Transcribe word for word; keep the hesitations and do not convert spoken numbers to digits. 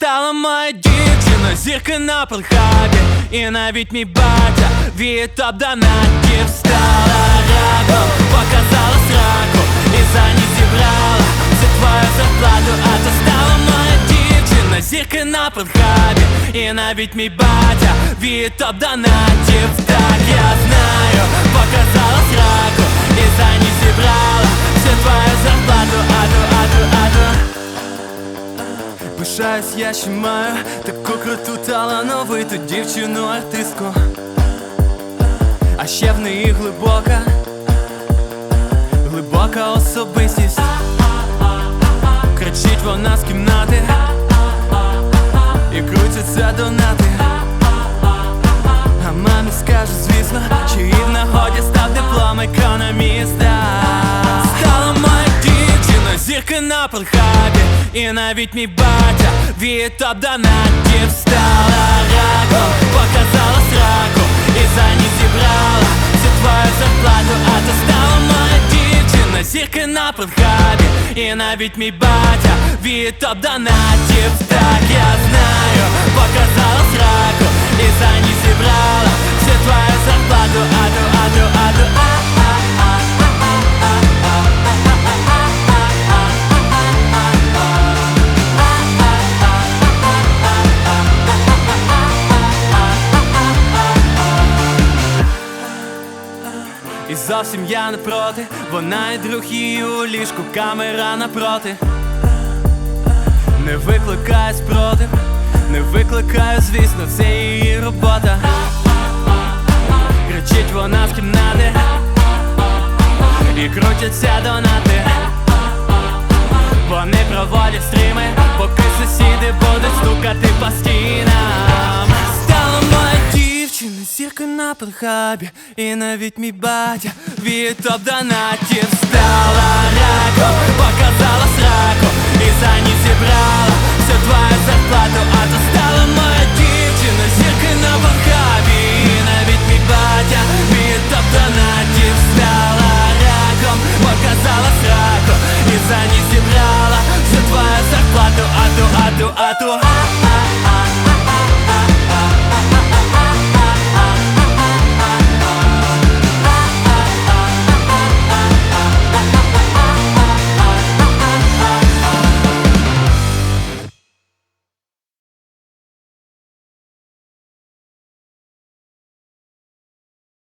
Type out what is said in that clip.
Стала моя дівчина, зірка на порнхабі. І навіть мій батя від топ-донатів стала раком, показала сраку і за ніс зібрала всю твою зарплату. А то стала моя дівчина, зірка на порнхабі. І навіть мій батя від топ-донатів. Так, я знаю, показала сраку і за ніс зібрала всю твою зарплату. Аду, аду, аду. Пишаюсь, я ще маю таку круту талановиту дівчину-артистку. А ще в неї глибока, глибока особистість. Кричить вона з кімнати і крутяться донати. А мамі скажу, звісно, що їй в нагоді став диплом економіста. Стала моя дівчина, зірка на порнхабі. І навіть мій батя від топ-донатів стала раком, показала сраку і за ніс зібрала всю твою зарплату. А то стала моя дівчина, зірка на порнхабі. І навіть мій батя від топ-донатів. Так, я знаю, показала сраку і за ніс зібрала всю твою зарплату. Аду, аду, аду, а. І зовсім я не проти, вона і друг її у ліжку, камера напроти. Не викликає спротив, не викликаю, звісно, це її робота. Кричить вона з кімнати і крутяться донати. Вони проводять стріми, поки сусіди будуть стукати по стінам. Стала моя дівчина, зірка на порнхабі. І навіть мій батя від топ-донатів стала раком, показала сраку і за ніс зібрала всю твою зарплату. А то стала моя дівчина, зірка на порнхабі. І навіть мій батя від топ-донатів стала раком, показала сраку і за ніс зібрала всю твою зарплату. Аду, аду, аду, а, а, а.